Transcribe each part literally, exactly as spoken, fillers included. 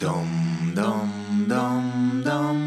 Dom, dom, dom, dom.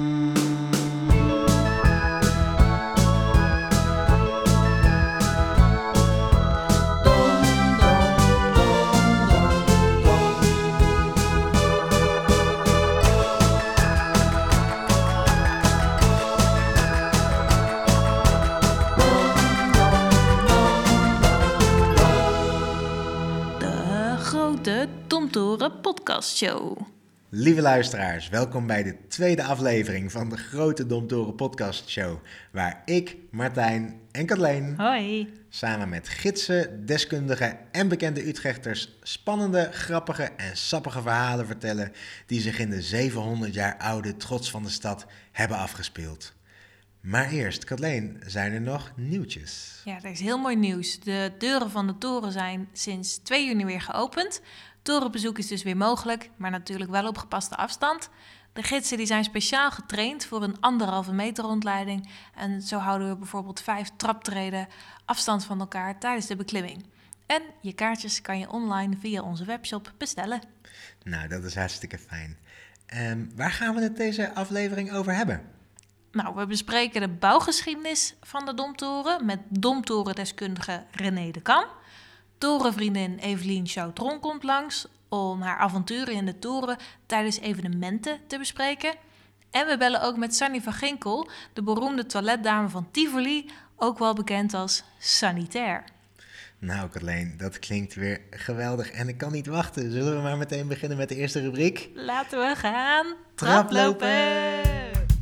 De Domtoren Podcast Show. Lieve luisteraars, welkom bij de tweede aflevering van de Grote Domtoren Podcast Show, waar ik, Martijn en Kathleen Hoi. samen met gidsen, deskundigen en bekende Utrechters spannende, grappige en sappige verhalen vertellen die zich in de zevenhonderd jaar oude trots van de stad hebben afgespeeld. Maar eerst, Kathleen, zijn er nog nieuwtjes? Ja, er is heel mooi nieuws. De deuren van de toren zijn sinds twee juni weer geopend. Torenbezoek is dus weer mogelijk, maar natuurlijk wel op gepaste afstand. De gidsen die zijn speciaal getraind voor een anderhalve meter rondleiding. En zo houden we bijvoorbeeld vijf traptreden afstand van elkaar tijdens de beklimming. En je kaartjes kan je online via onze webshop bestellen. Nou, dat is hartstikke fijn. Um, waar gaan we het deze aflevering over hebben? Nou, we bespreken de bouwgeschiedenis van de Domtoren met domtorendeskundige René de Kam. Torenvriendin Evelien Chautron komt langs om haar avonturen in de toren tijdens evenementen te bespreken. En we bellen ook met Sunny van Ginkel, de beroemde toiletdame van Tivoli, ook wel bekend als Sanitair. Nou, Kathleen, dat klinkt weer geweldig en ik kan niet wachten. Zullen we maar meteen beginnen met de eerste rubriek? Laten we gaan Traplopen! traplopen!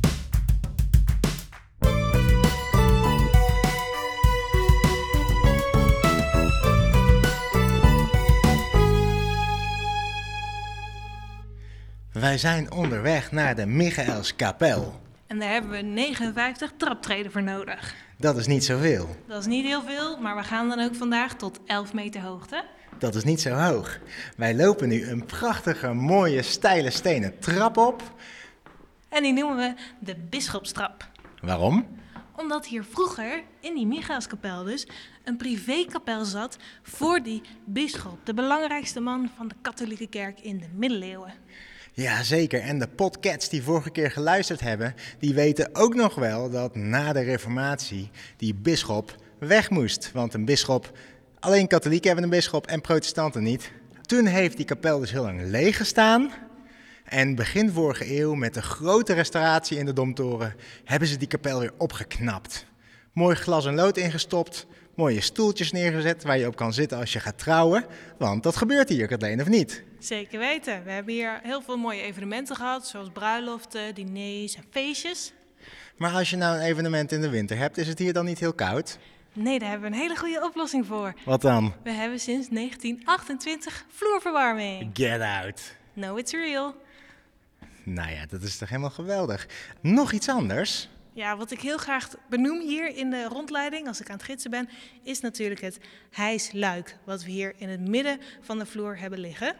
Wij zijn onderweg naar de Michaelskapel. En daar hebben we negenenvijftig traptreden voor nodig. Dat is niet zoveel. Dat is niet heel veel, maar we gaan dan ook vandaag tot elf meter hoogte. Dat is niet zo hoog. Wij lopen nu een prachtige, mooie, steile stenen trap op. En die noemen we de Bisschopstrap. Waarom? Omdat hier vroeger, in die Michaelskapel dus, een privékapel zat voor die bisschop. De belangrijkste man van de katholieke kerk in de middeleeuwen. Ja, zeker. En de podcats die vorige keer geluisterd hebben, die weten ook nog wel dat na de reformatie die bisschop weg moest. Want een bisschop, alleen katholieken hebben een bisschop en protestanten niet. Toen heeft die kapel dus heel lang leeg gestaan. En begin vorige eeuw, met de grote restauratie in de Domtoren, hebben ze die kapel weer opgeknapt. Mooi glas en lood ingestopt, mooie stoeltjes neergezet waar je op kan zitten als je gaat trouwen. Want dat gebeurt hier, Kathleen, of niet? Zeker weten. We hebben hier heel veel mooie evenementen gehad, zoals bruiloften, diners en feestjes. Maar als je nou een evenement in de winter hebt, is het hier dan niet heel koud? Nee, daar hebben we een hele goede oplossing voor. Wat dan? We hebben sinds negentien achtentwintig vloerverwarming. Get out. No, it's real. Nou ja, dat is toch helemaal geweldig. Nog iets anders? Ja, wat ik heel graag benoem hier in de rondleiding, als ik aan het gidsen ben, is natuurlijk het hijsluik, wat we hier in het midden van de vloer hebben liggen.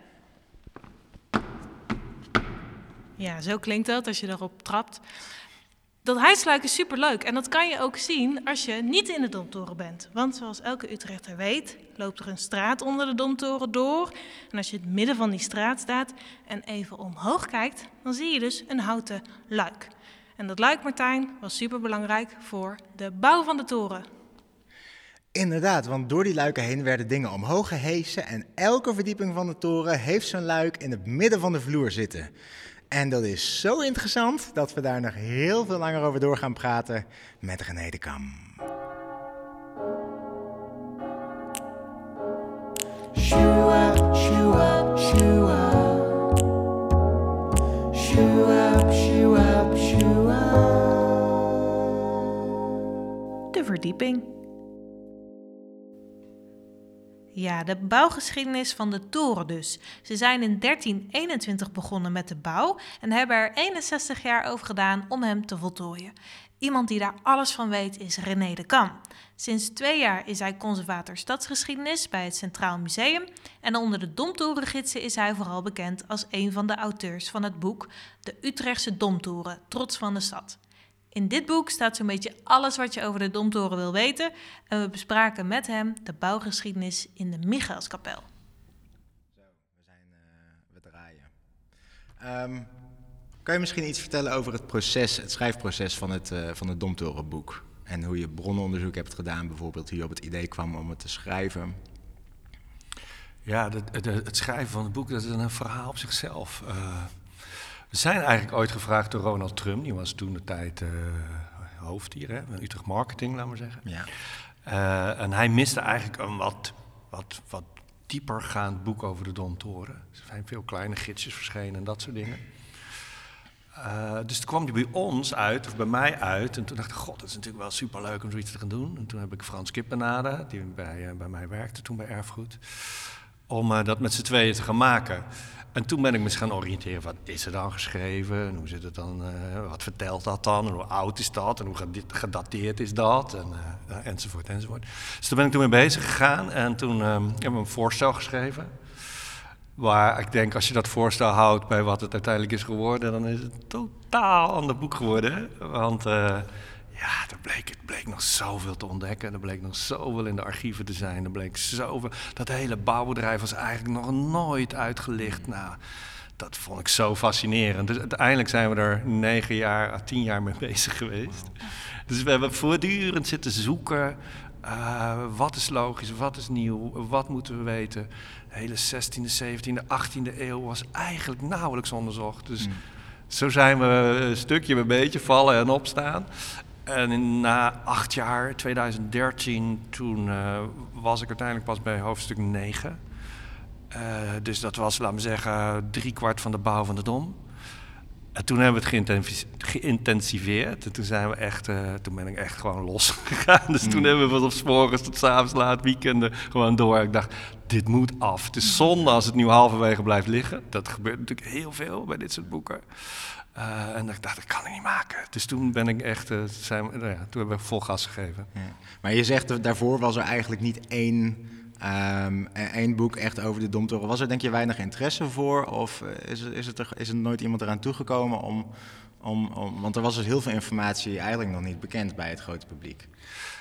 Ja, zo klinkt dat als je erop trapt. Dat hijsluik is superleuk en dat kan je ook zien als je niet in de Domtoren bent. Want zoals elke Utrechter weet, loopt er een straat onder de Domtoren door. En als je in het midden van die straat staat en even omhoog kijkt, dan zie je dus een houten luik. En dat luik, Martijn, was superbelangrijk voor de bouw van de toren. Inderdaad, want door die luiken heen werden dingen omhoog gehesen en elke verdieping van de toren heeft zo'n luik in het midden van de vloer zitten. En dat is zo interessant dat we daar nog heel veel langer over door gaan praten met René de Kam. Shoo-up, shoo-up, shoo-up. Shoo-up, shoo-up, shoo-up. De verdieping. Ja, de bouwgeschiedenis van de toren dus. Ze zijn in dertien eenentwintig begonnen met de bouw en hebben er eenenzestig jaar over gedaan om hem te voltooien. Iemand die daar alles van weet is René de Kam. Sinds twee jaar is hij conservator stadsgeschiedenis bij het Centraal Museum en onder de Domtorengidsen is hij vooral bekend als een van de auteurs van het boek De Utrechtse Domtoren, Trots van de Stad. In dit boek staat zo'n beetje alles wat je over de Domtoren wil weten en we bespraken met hem de bouwgeschiedenis in de Michaelskapel. Zo, we, zijn, uh, we draaien. Um, kan je misschien iets vertellen over het proces, het schrijfproces van het, uh, van het Domtorenboek? En hoe je bronnenonderzoek hebt gedaan, bijvoorbeeld, hoe je op het idee kwam om het te schrijven? Ja, de, de, het schrijven van het boek, dat is een verhaal op zichzelf. Uh, we zijn eigenlijk ooit gevraagd door Ronald Trum, die was toen de tijd uh, hoofddier, hè, van Utrecht Marketing, laten we zeggen. Ja. Uh, en hij miste eigenlijk een wat, wat, wat diepergaand boek over de Domtoren. Er zijn veel kleine gidsjes verschenen en dat soort dingen. Uh, dus toen kwam hij bij ons uit, of bij mij uit, en toen dacht ik, god, dat is natuurlijk wel superleuk om zoiets te gaan doen. En toen heb ik Frans Kippenade, die bij, uh, bij mij werkte toen bij Erfgoed, om uh, dat met z'n tweeën te gaan maken. En toen ben ik me gaan oriënteren, wat is er dan geschreven, en hoe zit het dan, uh, wat vertelt dat dan, en hoe oud is dat, en hoe gedateerd is dat, en, uh, enzovoort, enzovoort. Dus daar ben ik toen mee bezig gegaan, en toen uh, hebben we een voorstel geschreven. Waar ik denk, als je dat voorstel houdt bij wat het uiteindelijk is geworden, dan is het een totaal ander boek geworden. Want uh, ja, er bleek, het bleek nog zoveel te ontdekken. Er bleek nog zoveel in de archieven te zijn. Er bleek zoveel. Dat hele bouwbedrijf was eigenlijk nog nooit uitgelicht. Nou, dat vond ik zo fascinerend. Dus uiteindelijk zijn we er negen jaar, tien jaar mee bezig geweest. Dus we hebben voortdurend zitten zoeken. Uh, wat is logisch, wat is nieuw, wat moeten we weten? De hele zestiende, zeventiende, achttiende eeuw was eigenlijk nauwelijks onderzocht. Dus mm. zo zijn we een stukje bij beetje vallen en opstaan. En in, na acht jaar, twintig dertien, toen uh, was ik uiteindelijk pas bij hoofdstuk negen. Uh, dus dat was, laten we zeggen, driekwart van de bouw van de Dom. En toen hebben we het geïntensiveerd. En toen zijn we echt, uh, toen ben ik echt gewoon losgegaan. Dus mm. toen hebben we van op 's morgens tot 's avonds laat, weekenden gewoon door. Ik dacht, dit moet af. Het is zonde als het nu halverwege blijft liggen. Dat gebeurt natuurlijk heel veel bij dit soort boeken. Uh, en ik dacht, dat kan ik niet maken. Dus toen ben ik echt, uh, zijn we, nou ja, toen hebben we vol gas gegeven. Ja. Maar je zegt, daarvoor was er eigenlijk niet één... Um, één boek echt over de Domtoren. Was er denk je weinig interesse voor? Of is, is, het er, is er nooit iemand eraan toegekomen om, om, om... Want er was dus heel veel informatie eigenlijk nog niet bekend bij het grote publiek.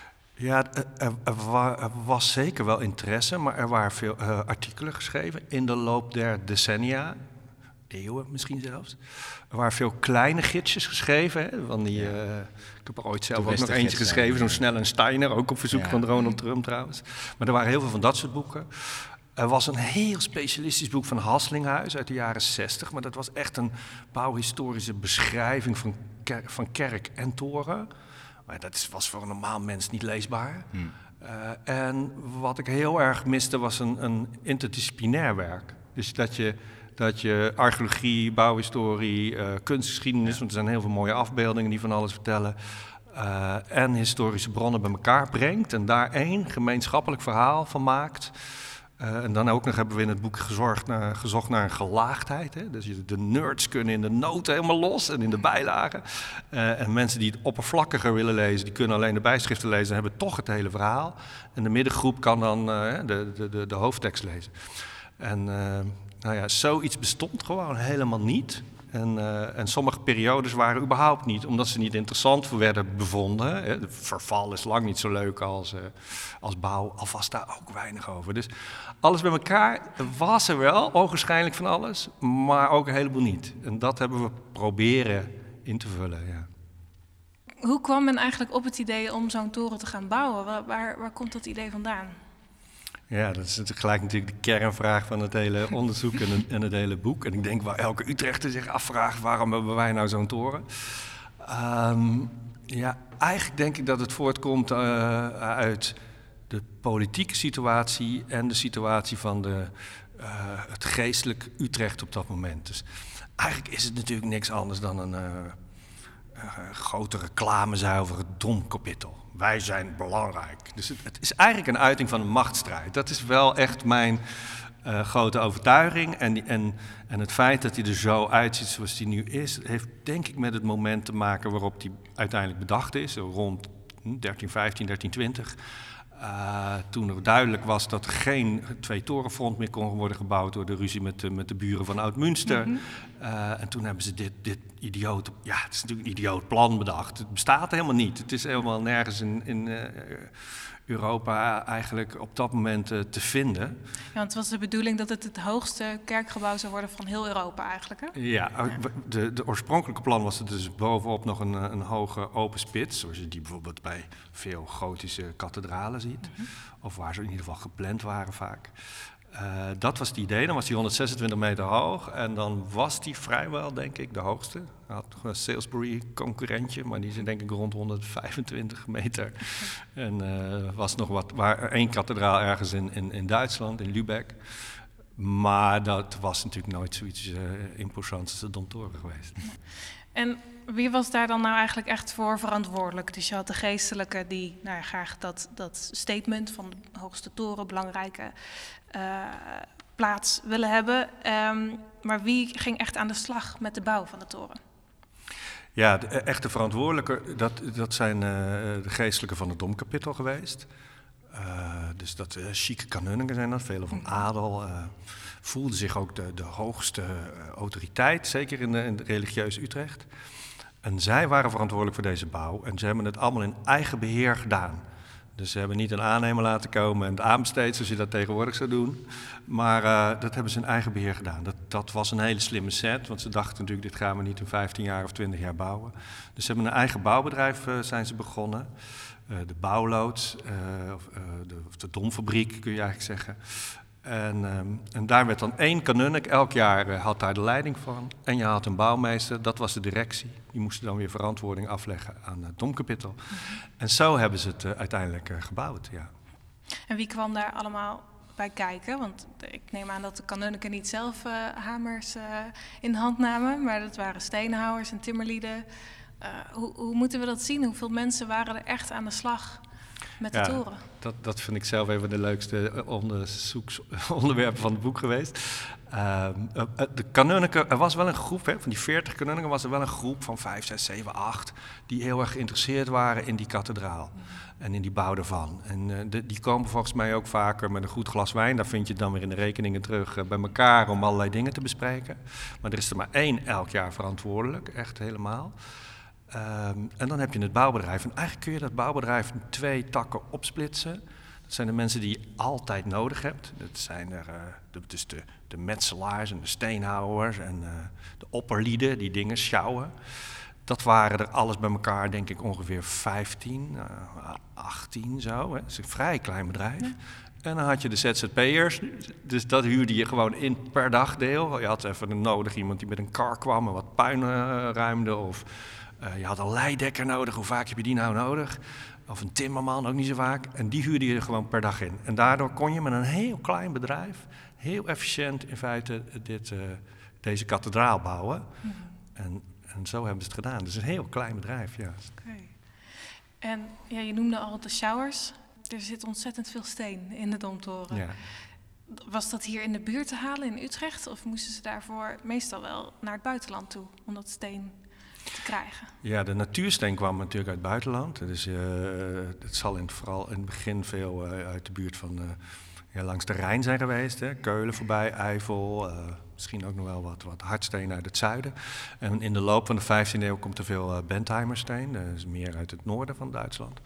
Ja, er, er, wa, er was zeker wel interesse, maar er waren veel uh, artikelen geschreven in de loop der decennia. Eeuwen misschien zelfs. Er waren veel kleine gidsjes geschreven. Hè, van die, uh, ik heb er ooit zelf ook nog eentje geschreven, zo'n Snell en Steiner, ook op verzoek ja. van Ronald Trum trouwens. Maar er waren heel veel van dat soort boeken. Er was een heel specialistisch boek van Hasslinghuis uit de jaren zestig, maar dat was echt een bouwhistorische beschrijving van, ker- van kerk en toren. Maar dat is, was voor een normaal mens niet leesbaar. Hmm. Uh, en wat ik heel erg miste was een, een interdisciplinair werk. Dus dat je... Dat je archeologie, bouwhistorie, uh, kunstgeschiedenis, ja. want er zijn heel veel mooie afbeeldingen die van alles vertellen, uh, en historische bronnen bij elkaar brengt en daar één gemeenschappelijk verhaal van maakt. Uh, en dan ook nog hebben we in het boek gezorgd naar, gezocht naar een gelaagdheid. Hè? Dus de nerds kunnen in de noten helemaal los en in de bijlagen. Uh, en mensen die het oppervlakkiger willen lezen, die kunnen alleen de bijschriften lezen en hebben toch het hele verhaal. En de middengroep kan dan uh, de, de, de, de hoofdtekst lezen. En... Uh, Nou ja, zoiets bestond gewoon helemaal niet. En, uh, en sommige periodes waren überhaupt niet, omdat ze niet interessant werden bevonden. Hè. De verval is lang niet zo leuk als, uh, als bouw, al was daar ook weinig over. Dus alles bij elkaar was er wel, ogenschijnlijk van alles, maar ook een heleboel niet. En dat hebben we proberen in te vullen, ja. Hoe kwam men eigenlijk op het idee om zo'n toren te gaan bouwen? Waar, waar, waar komt dat idee vandaan? Ja, dat is gelijk natuurlijk de kernvraag van het hele onderzoek en, en het hele boek. En ik denk waar elke Utrechter zich afvraagt, waarom hebben wij nou zo'n toren? Um, ja, eigenlijk denk ik dat het voortkomt uh, uit de politieke situatie en de situatie van de, uh, het geestelijk Utrecht op dat moment. Dus eigenlijk is het natuurlijk niks anders dan een uh, uh, grote reclamezuil voor het Domkapitel. Wij zijn belangrijk. Dus het, het is eigenlijk een uiting van een machtsstrijd. Dat is wel echt mijn uh, grote overtuiging. En, die, en, en het feit dat hij er zo uitziet zoals hij nu is, heeft denk ik met het moment te maken waarop hij uiteindelijk bedacht is. Rond dertien vijftien, dertien twintig. Uh, toen er duidelijk was dat er geen twee torenfront meer kon worden gebouwd door de ruzie met de, met de buren van Oud-Münster. Mm-hmm. Uh, en toen hebben ze dit, dit idioot, ja, het is natuurlijk een idioot plan bedacht. Het bestaat helemaal niet. Het is helemaal nergens in, in uh, Europa eigenlijk op dat moment uh, te vinden. Ja, want het was de bedoeling dat het het hoogste kerkgebouw zou worden van heel Europa eigenlijk, hè? Ja, de, de oorspronkelijke plan was er dus bovenop nog een, een hoge open spits, zoals je die bijvoorbeeld bij veel gotische kathedralen ziet. Mm-hmm. Of waar ze in ieder geval gepland waren vaak. Uh, dat was het idee, dan was die honderdzesentwintig meter hoog en dan was die vrijwel, denk ik, de hoogste. Hij had nog een Salisbury concurrentje, maar die is denk ik rond honderdvijfentwintig meter. En uh, was nog wat, waar één kathedraal ergens in, in, in Duitsland, in Lübeck. Maar dat was natuurlijk nooit zoiets uh, imposants als de Domtoren geweest. En wie was daar dan nou eigenlijk echt voor verantwoordelijk? Dus je had de geestelijke die nou ja, graag dat, dat statement van de hoogste toren, belangrijke uh, plaats willen hebben. Um, maar wie ging echt aan de slag met de bouw van de toren? Ja, de echte verantwoordelijke, dat, dat zijn uh, de geestelijken van het Domkapittel geweest. Uh, dus dat uh, chique kanunniken zijn dat, velen van adel. Uh, voelden zich ook de, de hoogste uh, autoriteit, zeker in, de, in de religieus Utrecht. En zij waren verantwoordelijk voor deze bouw en ze hebben het allemaal in eigen beheer gedaan. Dus ze hebben niet een aannemer laten komen en het aanbesteed zoals je dat tegenwoordig zou doen. Maar uh, dat hebben ze in eigen beheer gedaan. Dat, dat was een hele slimme set, want ze dachten natuurlijk, dit gaan we niet in vijftien jaar of twintig jaar bouwen. Dus ze hebben een eigen bouwbedrijf uh, zijn ze begonnen. Uh, de bouwloods, uh, of, uh, de, of de domfabriek kun je eigenlijk zeggen. En, um, en daar werd dan één kanunnik, elk jaar uh, had daar de leiding van. En je had een bouwmeester, dat was de directie. Die moesten dan weer verantwoording afleggen aan het Domkapittel. Mm-hmm. En zo hebben ze het uh, uiteindelijk uh, gebouwd, ja. En wie kwam daar allemaal bij kijken? Want ik neem aan dat de kanunniken niet zelf uh, hamers uh, in de hand namen, maar dat waren steenhouwers en timmerlieden. Uh, hoe, hoe moeten we dat zien? Hoeveel mensen waren er echt aan de slag met de ja, toren? Dat, dat vind ik zelf even de leukste onderwerpen van het boek geweest. Uh, de kanunniken, er was wel een groep, hè, van die veertig kanunniken was er wel een groep van vijf, zes, zeven, acht... die heel erg geïnteresseerd waren in die kathedraal mm. en in die bouw ervan. En uh, de, die komen volgens mij ook vaker met een goed glas wijn. Daar vind je het dan weer in de rekeningen terug uh, bij elkaar om allerlei dingen te bespreken. Maar er is er maar één elk jaar verantwoordelijk, echt helemaal. Um, en dan heb je het bouwbedrijf. En eigenlijk kun je dat bouwbedrijf in twee takken opsplitsen. Dat zijn de mensen die je altijd nodig hebt. Dat zijn er uh, de, dus de, de metselaars en de steenhouwers en uh, de opperlieden die dingen sjouwen. Dat waren er alles bij elkaar, denk ik, ongeveer vijftien, uh, achttien zo. Hè. Dat is een vrij klein bedrijf. Ja. En dan had je de Z Z P'ers, dus dat huurde je gewoon in per dagdeel. Je had even nodig iemand die met een kar kwam en wat puin uh, ruimde of... Uh, je had een leidekker nodig, hoe vaak heb je die nou nodig? Of een timmerman, ook niet zo vaak. En die huurde je gewoon per dag in. En daardoor kon je met een heel klein bedrijf heel efficiënt in feite dit, uh, deze kathedraal bouwen. Mm-hmm. En, en zo hebben ze het gedaan. Dus een heel klein bedrijf, ja. Okay. En ja, je noemde al de sjouwers. Er zit ontzettend veel steen in de Domtoren. Ja. Was dat hier in de buurt te halen in Utrecht? Of moesten ze daarvoor meestal wel naar het buitenland toe om dat steen te krijgen? Ja, de natuursteen kwam natuurlijk uit het buitenland. Dus uh, het zal in, vooral in het begin veel uh, uit de buurt van uh, ja, langs de Rijn zijn geweest. Hè. Keulen voorbij, Eifel, uh, misschien ook nog wel wat, wat hardsteen uit het zuiden. En in de loop van de vijftiende eeuw komt er veel uh, Bentheimersteen. Dat is meer uit het noorden van Duitsland.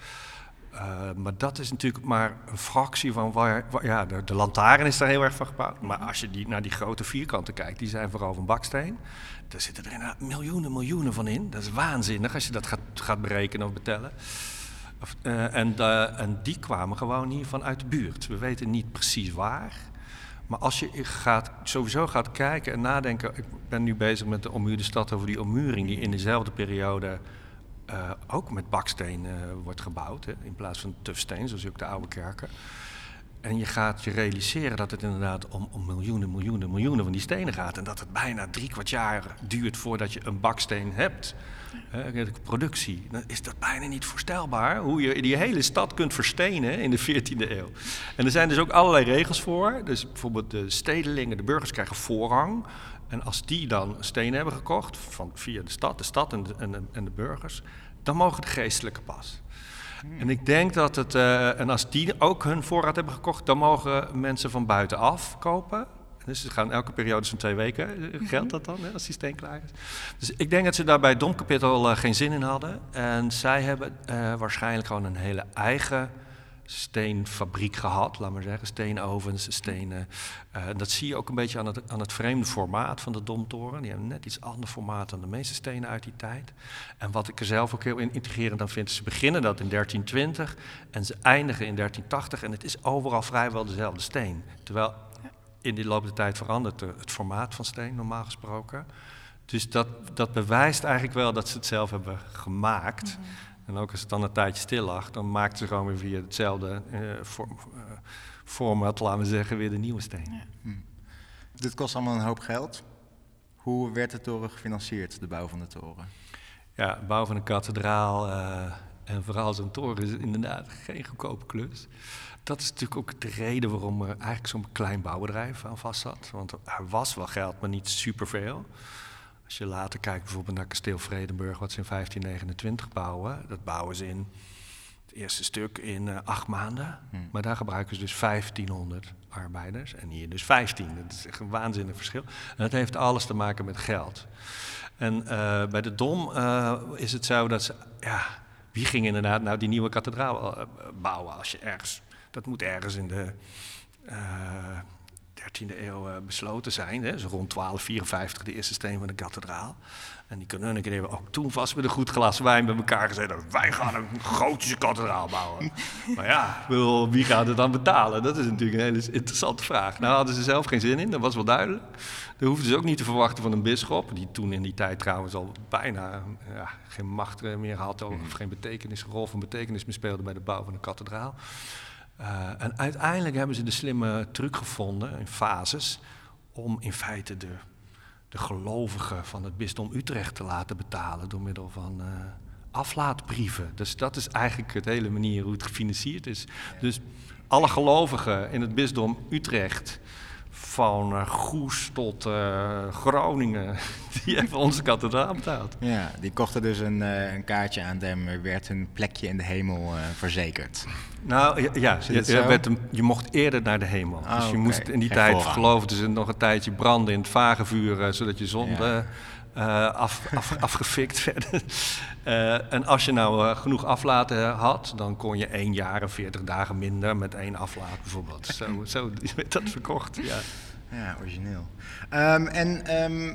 Uh, maar dat is natuurlijk maar een fractie van waar, waar ja, de, de lantaarn is daar heel erg van gebouwd. Maar als je die, naar die grote vierkanten kijkt, die zijn vooral van baksteen. Daar zitten er inderdaad miljoenen, miljoenen van in. Dat is waanzinnig als je dat gaat, gaat berekenen of betellen. Of, uh, en, uh, en die kwamen gewoon hier vanuit de buurt. We weten niet precies waar. Maar als je gaat, sowieso gaat kijken en nadenken... Ik ben nu bezig met de ommuurde stad over die ommuring die in dezelfde periode... Uh, ook met baksteen uh, wordt gebouwd, hè, in plaats van tufsteen, zoals ook de oude kerken. En je gaat je realiseren dat het inderdaad om, om miljoenen, miljoenen, miljoenen van die stenen gaat. En dat het bijna drie kwart jaar duurt voordat je een baksteen hebt. Uh, de productie, dan is dat bijna niet voorstelbaar. Hoe je die hele stad kunt verstenen in de veertiende eeuw. En er zijn dus ook allerlei regels voor. Dus bijvoorbeeld de stedelingen, de burgers krijgen voorrang. En als die dan stenen hebben gekocht, van, via de stad, de stad en de, en, en de burgers, dan mogen de geestelijke pas. Hmm. En ik denk dat het, uh, en als die ook hun voorraad hebben gekocht, dan mogen mensen van buitenaf kopen. Dus ze gaan elke periode zo'n twee weken, geldt dat dan, hè, als die steen klaar is. Dus ik denk dat ze daar bij het Domkapittel uh, geen zin in hadden. En zij hebben uh, waarschijnlijk gewoon een hele eigen steenfabriek gehad, laat maar zeggen. Steenovens, stenen. Uh, dat zie je ook een beetje aan het, aan het vreemde formaat van de Domtoren. Die hebben net iets ander formaat dan de meeste stenen uit die tijd. En wat ik er zelf ook heel intrigerend aan vind, ze beginnen dat in dertien twintig en ze eindigen in dertien tachtig. En het is overal vrijwel dezelfde steen. Terwijl in die loop der tijd verandert het formaat van steen, normaal gesproken. Dus dat, dat bewijst eigenlijk wel dat ze het zelf hebben gemaakt. Mm-hmm. En ook als het dan een tijdje stil lag, dan maakten ze gewoon weer via hetzelfde uh, vorm, uh, format, laten we zeggen, weer de nieuwe steen. Ja. Hmm. Dit kost allemaal een hoop geld. Hoe werd de toren gefinancierd, de bouw van de toren? Ja, de bouw van een kathedraal uh, en vooral zo'n toren is inderdaad geen goedkope klus. Dat is natuurlijk ook de reden waarom er eigenlijk zo'n klein bouwbedrijf aan vast zat. Want er was wel geld, maar niet superveel. Als je later kijkt bijvoorbeeld naar kasteel Vredenburg, wat ze in vijftien negenentwintig bouwen. Dat bouwen ze in het eerste stuk in uh, acht maanden. Hmm. Maar daar gebruiken ze dus vijftienhonderd arbeiders en hier dus vijftien. Dat is echt een waanzinnig verschil. En dat heeft alles te maken met geld. En uh, bij de Dom uh, is het zo dat ze, ja, wie ging inderdaad nou die nieuwe kathedraal uh, bouwen als je ergens, dat moet ergens in de Uh, dertiende eeuw uh, besloten zijn. Hè? Dus rond twaalf vierenvijftig de eerste steen van de kathedraal. En die kanunniken hebben ook toen vast met een goed glas wijn bij elkaar gezegd, wij gaan een gotische kathedraal bouwen. Maar ja, wie gaat het dan betalen? Dat is natuurlijk een hele interessante vraag. Nou hadden ze zelf geen zin in, dat was wel duidelijk. Dat hoefden ze ook niet te verwachten van een bisschop, die toen in die tijd trouwens al bijna ja, geen macht meer had, of geen betekenis, rol van betekenis meer speelde bij de bouw van de kathedraal. Uh, en uiteindelijk hebben ze de slimme truc gevonden in fases om in feite de, de gelovigen van het bisdom Utrecht te laten betalen door middel van uh, aflaatbrieven. Dus dat is eigenlijk het hele manier hoe het gefinancierd is. Dus alle gelovigen in het bisdom Utrecht, van uh, Goes tot uh, Groningen, die hebben onze kathedraal betaald. Ja, die kochten dus een, uh, een kaartje aan dem, er werd een plekje in de hemel uh, verzekerd. Nou ja, ja je, je, werd een, je mocht eerder naar de hemel. Oh, dus je okay. moest in die Geen tijd, voorrang. geloofden ze, nog een tijdje branden in het vagevuur, uh, zodat je zonde ja. uh, af, af, afgefikt werd. uh, en als je nou uh, genoeg aflaten had, dan kon je één jaar en veertig dagen minder met één aflaat bijvoorbeeld. zo, zo werd dat verkocht, ja. Ja, origineel. Um, en um,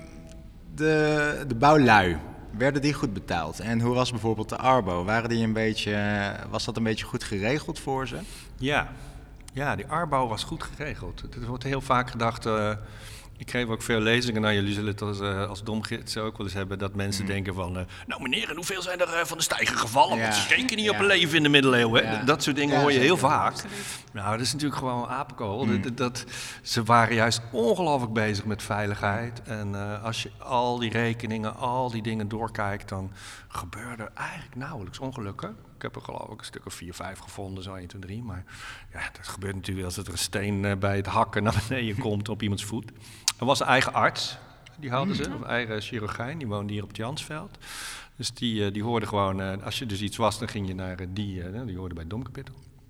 de, de bouwlui, werden die goed betaald? En hoe was bijvoorbeeld de Arbo? Waren die een beetje, was dat een beetje goed geregeld voor ze? Ja, ja die Arbo was goed geregeld. Er wordt heel vaak gedacht, uh, ik geef ook veel lezingen, nou jullie zullen het als, uh, als domgids ook wel eens hebben, dat mensen mm. denken van, uh, nou meneer, en hoeveel zijn er uh, van de steiger gevallen? Ja. Want ze keken niet ja. op een leven in de middeleeuwen. Ja. Dat soort dingen ja, hoor je heel vaak. Absoluut. Nou, dat is natuurlijk gewoon apenkool. Mm. Dat, dat, ze waren juist ongelooflijk bezig met veiligheid. En uh, als je al die rekeningen, al die dingen doorkijkt, dan gebeuren er eigenlijk nauwelijks ongelukken. Ik heb er geloof ik een stuk of vier, vijf gevonden, zo één, twee, drie. Maar ja, dat gebeurt natuurlijk als er een steen uh, bij het hakken naar beneden komt op iemands voet. Er was een eigen arts, die hadden ze, een eigen chirurgijn, die woonde hier op het Jansveld. Dus die, die hoorde gewoon, uh, als je dus iets was, dan ging je naar uh, die, uh, die hoorde bij het Domkapittel.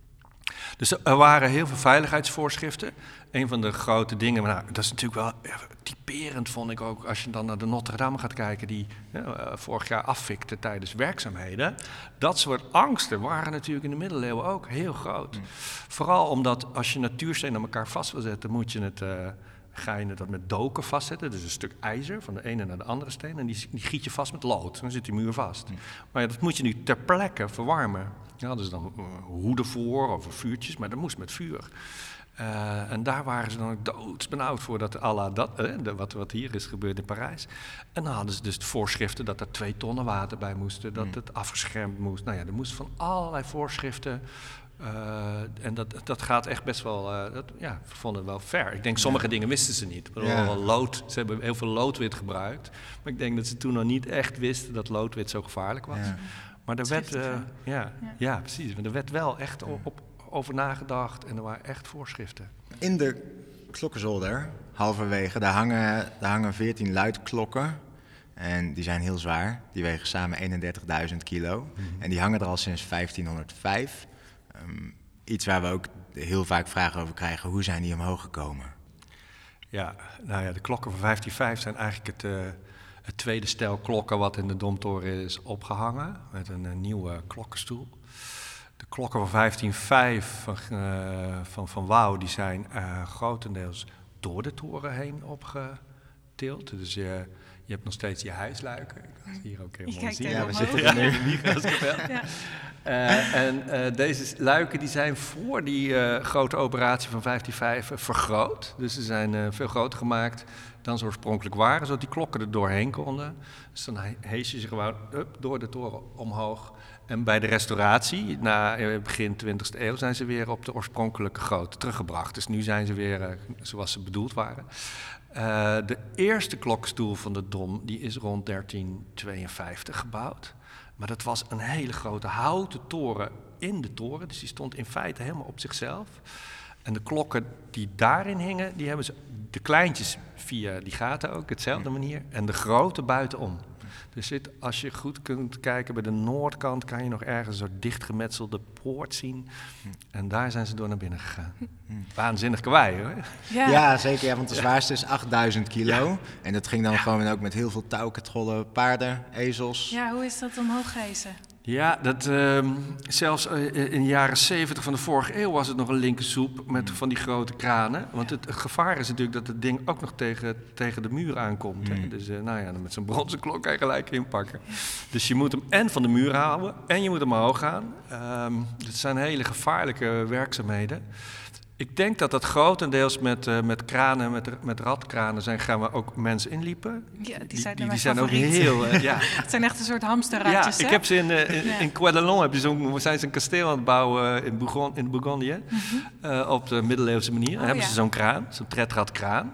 Dus er waren heel veel veiligheidsvoorschriften. Een van de grote dingen, maar nou, dat is natuurlijk wel ja, typerend, vond ik ook, als je dan naar de Notre Dame gaat kijken, die ja, vorig jaar afvikte tijdens werkzaamheden. Dat soort angsten waren natuurlijk in de middeleeuwen ook heel groot. Mm. Vooral omdat als je natuurstenen aan elkaar vast wil zetten, moet je het, uh, ga je dat met doken vastzetten. Dus een stuk ijzer van de ene naar de andere steen. En die, die giet je vast met lood. Dan zit die muur vast. Mm. Maar ja, dat moet je nu ter plekke verwarmen. Ja, dus dan uh, hoeden voor of vuurtjes, maar dat moest met vuur. Uh, en daar waren ze dan ook doodsbenauwd voor dat à la dat, eh, de, wat, wat hier is gebeurd in Parijs. En dan hadden ze dus de voorschriften dat er twee tonnen water bij moesten, dat het afgeschermd moest. Nou ja, er moest van allerlei voorschriften. Uh, en dat, dat gaat echt best wel, uh, dat, ja, we vonden het wel fair. Ik denk, sommige ja. dingen wisten ze niet. Ja. Lood, ze hebben heel veel loodwit gebruikt. Maar ik denk dat ze toen nog niet echt wisten dat loodwit zo gevaarlijk was. Ja. Maar er werd, uh, ja, ja. ja, precies. Maar er werd wel echt op, op, over nagedacht en er waren echt voorschriften. In de klokkenzolder, halverwege, daar hangen, daar hangen veertien luidklokken. En die zijn heel zwaar. Die wegen samen eenendertigduizend kilo. Mm-hmm. En die hangen er al sinds vijftienhonderdvijf. Um, iets waar we ook heel vaak vragen over krijgen. Hoe zijn die omhoog gekomen? Ja, nou ja, de klokken van vijftien vijf zijn eigenlijk het, uh, het tweede stel klokken wat in de Domtoren is opgehangen. Met een, een nieuwe klokkenstoel. De klokken van vijftien vijf van, uh, van, van Wouw, die zijn uh, grotendeels door de toren heen opgetild. Dus uh, je hebt nog steeds je huisluiken. Ik kan het hier ook heel mooi zien. Ja, we zitten er nu. Ja. Uh, en uh, deze luiken die zijn voor die uh, grote operatie van vijftien vijf uh, vergroot. Dus ze zijn uh, veel groter gemaakt dan ze oorspronkelijk waren, zodat die klokken er doorheen konden. Dus dan hees je ze gewoon up, door de toren omhoog. En bij de restauratie, na uh, begin twintigste eeuw, zijn ze weer op de oorspronkelijke grootte teruggebracht. Dus nu zijn ze weer uh, zoals ze bedoeld waren. Uh, de eerste klokstoel van de Dom die is rond dertien tweeënvijftig gebouwd. Maar dat was een hele grote houten toren in de toren. Dus die stond in feite helemaal op zichzelf. En de klokken die daarin hingen, die hebben ze, de kleintjes via die gaten ook, hetzelfde manier. En de grote buitenom. Dus zit, als je goed kunt kijken, bij de noordkant kan je nog ergens een soort dichtgemetselde poort zien. En daar zijn ze door naar binnen gegaan. Waanzinnig kwaai, hoor. Ja, ja zeker. Ja, want de zwaarste is achtduizend kilo. Ja. En dat ging dan ja. gewoon ook met heel veel touwkatrollen, paarden, ezels. Ja, hoe is dat omhoog gehezen? Ja, dat, uh, zelfs uh, in de jaren zeventig van de vorige eeuw was het nog een linkersoep met van die grote kranen. Want het, het gevaar is natuurlijk dat het ding ook nog tegen, tegen de muur aankomt. Mm. Hè? Dus uh, nou ja, met zo'n bronzen klok kan je gelijk inpakken. Dus je moet hem en van de muur houden en je moet hem omhoog gaan. Um, dat zijn hele gevaarlijke werkzaamheden. Ik denk dat dat grotendeels met, uh, met kranen, met, met radkranen zijn, gaan we ook mensen inliepen. Ja, die zijn, die, die, die zijn ook heel... Uh, ja. Het zijn echt een soort hamsterratjes, Ja, ik hè? heb ze in, uh, in, ja. in Coëlelon, heb je zo'n, zijn ze een kasteel aan het bouwen in, Bougon, in Bourgondië, mm-hmm. uh, op de middeleeuwse manier. Dan oh, hebben ja. ze zo'n kraan, zo'n tredradkraan.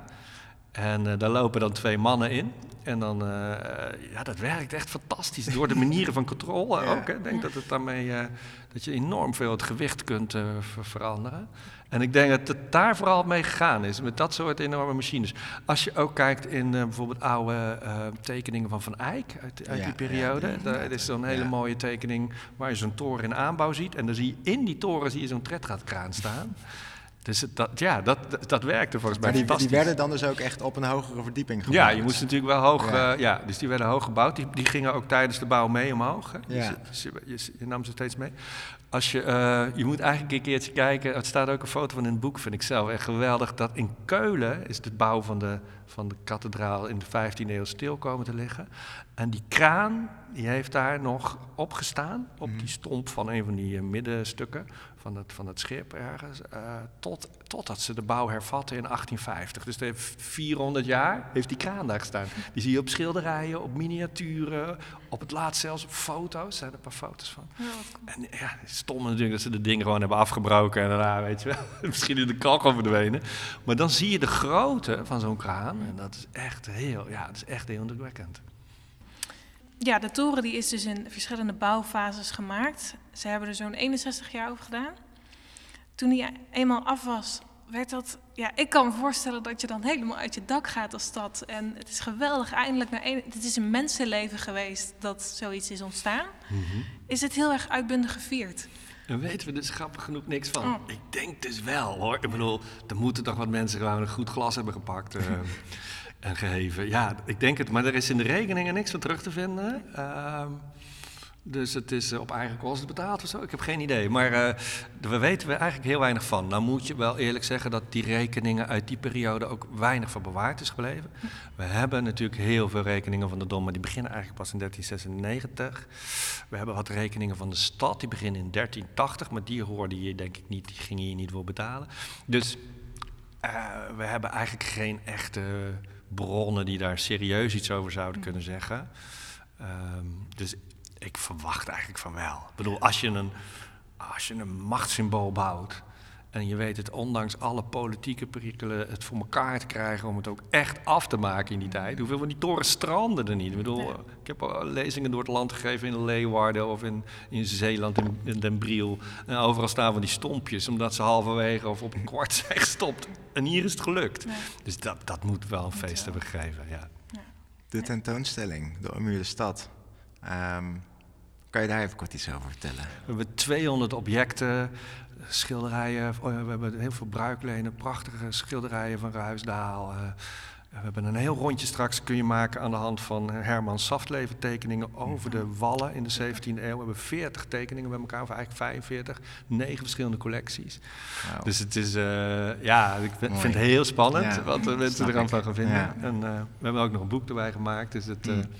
En uh, daar lopen dan twee mannen in. En dan, uh, ja, dat werkt echt fantastisch. Door de manieren van controle ja. ook. Hè. Ik denk dat het daarmee, uh, dat je enorm veel het gewicht kunt uh, ver- veranderen. En ik denk dat het daar vooral mee gegaan is, met dat soort enorme machines. Als je ook kijkt in uh, bijvoorbeeld oude uh, tekeningen van Van Eyck uit, uit ja, die periode. Ja, die, daar is zo'n hele ja. mooie tekening waar je zo'n toren in aanbouw ziet. En dan zie je in die toren zie je zo'n tredradkraan staan. Dus het, dat, ja, dat, dat werkte volgens mij maar die, fantastisch. die werden dan dus ook echt op een hogere verdieping gebouwd? Ja, je moest natuurlijk wel hoog... Ja. Uh, ja, dus die werden hoog gebouwd. Die, die gingen ook tijdens de bouw mee omhoog. Hè? Ja. Dus je, je, je, je nam ze steeds mee. Als je, uh, je moet eigenlijk een keertje kijken... Het staat ook een foto van in het boek, vind ik zelf echt geweldig... dat in Keulen is de bouw van de, van de kathedraal in de vijftiende eeuw stil komen te liggen. En die kraan, die heeft daar nog opgestaan... op mm. die stomp van een van die uh, middenstukken... Van het, van het schip ergens, uh, tot, totdat ze de bouw hervatten in achttien vijftig. Dus de vierhonderd jaar heeft die kraan daar gestaan. Die zie je op schilderijen, op miniaturen, op het laatst zelfs op foto's. Er zijn er een paar foto's van. Ja, en ja, het is stom natuurlijk dat ze de dingen gewoon hebben afgebroken en daarna, weet je wel, misschien in de kalk al verdwenen. Maar dan zie je de grootte van zo'n kraan en dat is echt heel, ja, dat is echt heel indrukwekkend. Ja, de toren die is dus in verschillende bouwfases gemaakt. Ze hebben er zo'n eenenzestig jaar over gedaan. Toen die eenmaal af was, werd dat... Ja, ik kan me voorstellen dat je dan helemaal uit je dak gaat als stad. En het is geweldig, eindelijk naar een... Het is een mensenleven geweest dat zoiets is ontstaan. Mm-hmm. Is het heel erg uitbundig gevierd? Daar weten we dus grappig genoeg niks van. Oh. Ik denk dus wel, hoor. Ik bedoel, er moeten toch wat mensen gewoon een goed glas hebben gepakt... Uh, en geheven. Ja, ik denk het, maar er is in de rekeningen niks van terug te vinden. Uh, dus het is op eigen kosten betaald of zo. Ik heb geen idee. Maar uh, daar weten we eigenlijk heel weinig van. Nou moet je wel eerlijk zeggen dat die rekeningen uit die periode ook weinig van bewaard is gebleven. We hebben natuurlijk heel veel rekeningen van de Dom, maar die beginnen eigenlijk pas in dertien zesennegentig. We hebben wat rekeningen van de stad, die beginnen in dertien tachtig, maar die hoorde je denk ik niet, die gingen je niet voor betalen. Dus uh, we hebben eigenlijk geen echte bronnen die daar serieus iets over zouden kunnen zeggen. Um, dus ik verwacht eigenlijk van wel. Ik bedoel, als je een, als je een machtssymbool bouwt... en je weet het ondanks alle politieke perikelen het voor elkaar te krijgen... om het ook echt af te maken in die tijd. Hoeveel van die torens stranden er niet? Ik bedoel, ja. ik heb al lezingen door het land gegeven in Leeuwarden... of in, in Zeeland, in, in Den Briel. En overal staan van die stompjes... omdat ze halverwege of op een kwart zijn gestopt. En hier is het gelukt. Ja. Dus dat, dat moet wel een feest hebben gegeven, ja. Ja. De tentoonstelling, de Ommuurde Stad... Um, kan je daar even kort iets over vertellen? We hebben tweehonderd objecten. schilderijen, we hebben heel veel bruiklenen, prachtige schilderijen van Ruisdaal. Uh, we hebben een heel rondje straks kun je maken aan de hand van Herman Saftleven tekeningen over de wallen in de zeventiende eeuw. We hebben veertig tekeningen bij elkaar, of eigenlijk vijfenveertig, negen verschillende collecties. Wow. Dus het is, uh, ja, ik vind, vind het heel spannend ja, wat de mensen er aan van gaan vinden. Ja. En uh, we hebben ook nog een boek erbij gemaakt, dus het... Uh, mm.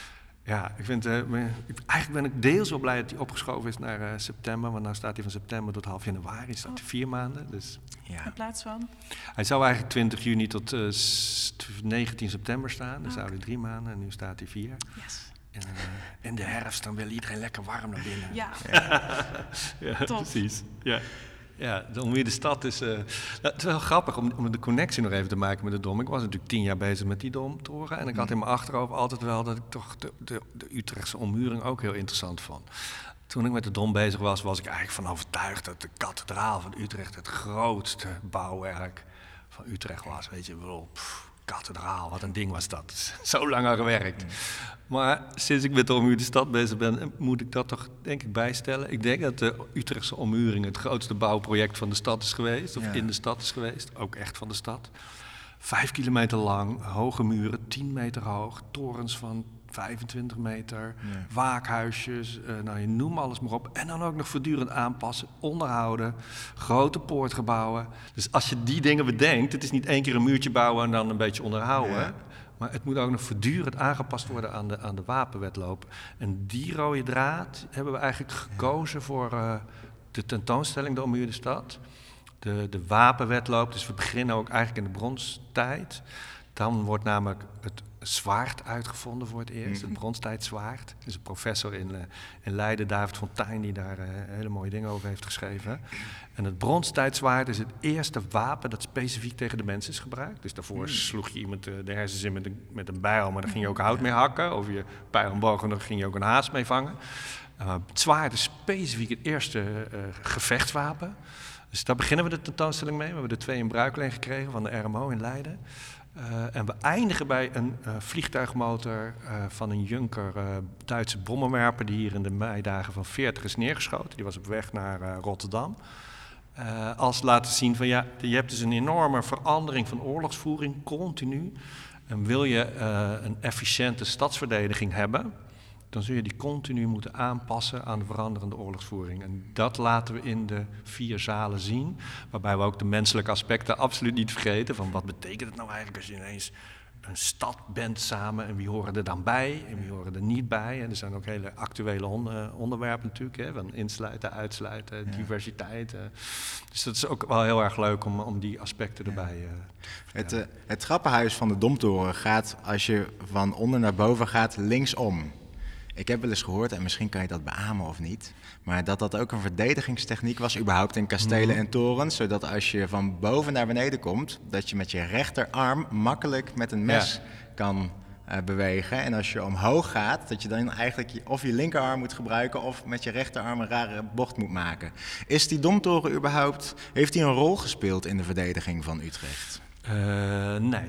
Ja, ik vind, uh, eigenlijk ben ik deels wel blij dat hij opgeschoven is naar uh, september. Want nu staat hij van september tot half januari, staat hij vier maanden. Dus, ja. In plaats van? Hij zou eigenlijk twintig juni tot uh, negentien september staan. Dan zou hij drie maanden en nu staat hij vier. Yes. En uh, in de herfst dan wil iedereen lekker warm naar binnen. Ja, ja. ja precies. Ja. Ja, de Ommuurde Stad is... Uh, nou, het is wel grappig om, om de connectie nog even te maken met de Dom. Ik was natuurlijk tien jaar bezig met die Domtoren. En ik had in mijn achterhoofd altijd wel dat ik toch de, de, de Utrechtse ommuring ook heel interessant vond. Toen ik met de Dom bezig was, was ik eigenlijk van overtuigd dat de kathedraal van Utrecht het grootste bouwwerk van Utrecht was. Weet je, wel, kathedraal, wat een ding was dat. Zo lang al gewerkt. Maar sinds ik met de Ommuurde Stad bezig ben, moet ik dat toch denk ik bijstellen. Ik denk dat de Utrechtse ommuring het grootste bouwproject van de stad is geweest. Of ja. in de stad is geweest, ook echt van de stad. Vijf kilometer lang, hoge muren, tien meter hoog, torens van vijfentwintig meter, ja. waakhuisjes, uh, nou je noem alles maar op. En dan ook nog voortdurend aanpassen, onderhouden, grote poortgebouwen. Dus als je die dingen bedenkt, het is niet één keer een muurtje bouwen en dan een beetje onderhouden. Ja. Maar het moet ook nog voortdurend aangepast worden aan de, aan de wapenwetloop. En die rode draad hebben we eigenlijk gekozen voor uh, de tentoonstelling De Ommuurde Stad. De, de wapenwetloop, dus we beginnen ook eigenlijk in de bronstijd. Dan wordt namelijk het zwaard uitgevonden voor het eerst, het bronstijdzwaard. Er is een professor in, uh, in Leiden, David Fontijn, die daar uh, hele mooie dingen over heeft geschreven. En het bronstijdzwaard is het eerste wapen dat specifiek tegen de mens is gebruikt. Dus daarvoor sloeg je iemand uh, de hersens in met een, met een bijl, maar daar ging je ook hout mee hakken. Of je pijl en boog en daar ging je ook een haas mee vangen. Uh, het zwaard is specifiek het eerste uh, gevechtswapen. Dus daar beginnen we de tentoonstelling mee. We hebben er twee in bruikleen gekregen van de R M O in Leiden. Uh, en we eindigen bij een uh, vliegtuigmotor uh, van een Junker uh, Duitse bommenwerper die hier in de meidagen van veertig is neergeschoten. Die was op weg naar uh, Rotterdam. Uh, als laten zien van ja, je hebt dus een enorme verandering van oorlogsvoering, continu. En wil je uh, een efficiënte stadsverdediging hebben, dan zul je die continu moeten aanpassen aan de veranderende oorlogsvoering. En dat laten we in de vier zalen zien, waarbij we ook de menselijke aspecten absoluut niet vergeten. Van wat betekent het nou eigenlijk als je ineens een stad bent samen en wie horen er dan bij en wie horen er niet bij. En er zijn ook hele actuele on- onderwerpen natuurlijk, hè, van insluiten, uitsluiten, ja. diversiteit. Uh. Dus dat is ook wel heel erg leuk om, om die aspecten erbij uh, te het, uh, het trappenhuis van de Domtoren gaat, als je van onder naar boven gaat, linksom. Ik heb wel eens gehoord, en misschien kan je dat beamen of niet, maar dat dat ook een verdedigingstechniek was, überhaupt in kastelen mm-hmm. en torens, zodat als je van boven naar beneden komt, dat je met je rechterarm makkelijk met een mes ja. kan uh, bewegen. En als je omhoog gaat, dat je dan eigenlijk je, of je linkerarm moet gebruiken of met je rechterarm een rare bocht moet maken. Is die Domtoren überhaupt, heeft die een rol gespeeld in de verdediging van Utrecht? Uh, nee.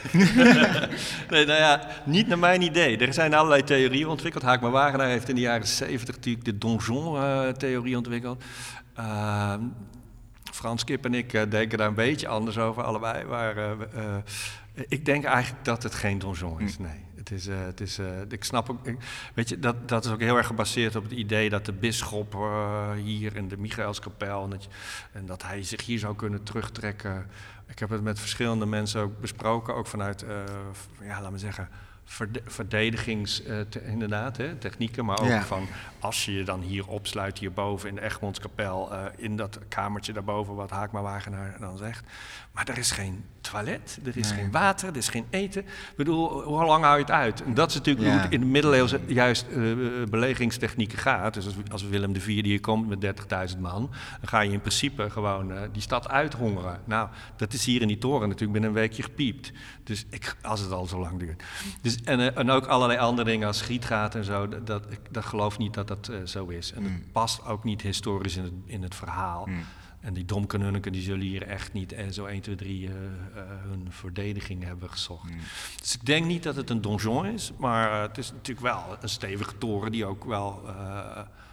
nee, nou ja, niet naar mijn idee. Er zijn allerlei theorieën ontwikkeld. Haakma Wagenaar heeft in de jaren zeventig natuurlijk de donjon-theorie uh, ontwikkeld. Uh, Frans Kip en ik uh, denken daar een beetje anders over, allebei. Maar uh, uh, ik denk eigenlijk dat het geen donjon is, nee. Het is, uh, het is, uh, ik snap ook, ik, weet je, dat, dat is ook heel erg gebaseerd op het idee dat de bisschop uh, hier in de Michaelskapel en dat, je, en dat hij zich hier zou kunnen terugtrekken. Ik heb het met verschillende mensen ook besproken, ook vanuit, uh, ja, laten we zeggen, verde- verdedigings, uh, te, inderdaad, hè, technieken, maar ook ja. van als je je dan hier opsluit, hierboven in de Egmondskapel, uh, in dat kamertje daarboven, wat Haakma Wagenaar dan zegt. Maar er is geen toilet, er is nee. geen water, er is geen eten. Ik bedoel, hoe lang hou je het uit? En dat is natuurlijk ja. hoe het in de middeleeuwen juist uh, belegingstechnieken gaat. Dus als, als Willem de Vierde hier komt met dertigduizend man, dan ga je in principe gewoon uh, die stad uithongeren. Nou, dat is hier in die toren natuurlijk binnen een weekje gepiept. Dus ik, als het al zo lang duurt. Dus, en, uh, en ook allerlei andere dingen als schietgaten en zo, dat, dat, ik dat geloof niet dat dat uh, zo is. En mm. dat past ook niet historisch in het, in het verhaal. Mm. En die domkanunniken die zullen hier echt niet en zo één, twee, drie uh, uh, hun verdediging hebben gezocht. Mm. Dus ik denk niet dat het een donjon is, maar uh, het is natuurlijk wel een stevige toren die ook wel uh,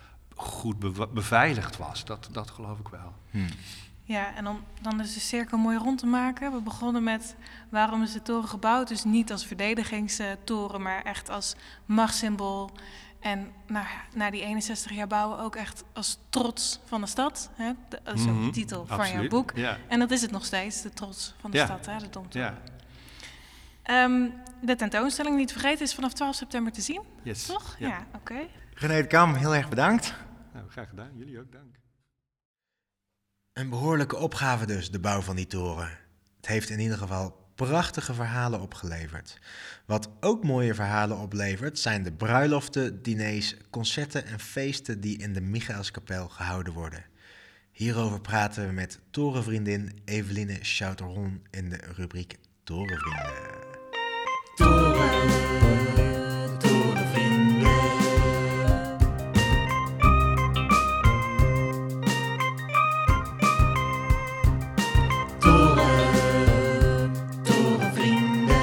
goed be- beveiligd was. Dat, dat geloof ik wel. Hm. Ja, en dan, dan is de cirkel mooi rond te maken. We begonnen met waarom is de toren gebouwd? Dus niet als verdedigingstoren, maar echt als machtssymbool. En nou, ja, na die eenenzestig jaar bouwen ook echt als trots van de stad. Hè? De, dat is ook Mhm, de titel van absoluut. jouw boek. Ja. En dat is het nog steeds, de trots van de Ja. stad, hè, de Domtoren. Ja. Ehm, de tentoonstelling, niet vergeten, is vanaf twaalf september te zien, Yes. toch? Ja. Ja, oké. René de Kam, heel erg bedankt. Nou, graag gedaan. Jullie ook, dank. Een behoorlijke opgave dus, de bouw van die toren. Het heeft in ieder geval prachtige verhalen opgeleverd. Wat ook mooie verhalen oplevert zijn de bruiloften, diners, concerten en feesten die in de Michaelskapel gehouden worden. Hierover praten we met torenvriendin Eveline Schouteron in de rubriek Torenvrienden. Toren, torenvrienden. Toren, torenvrienden.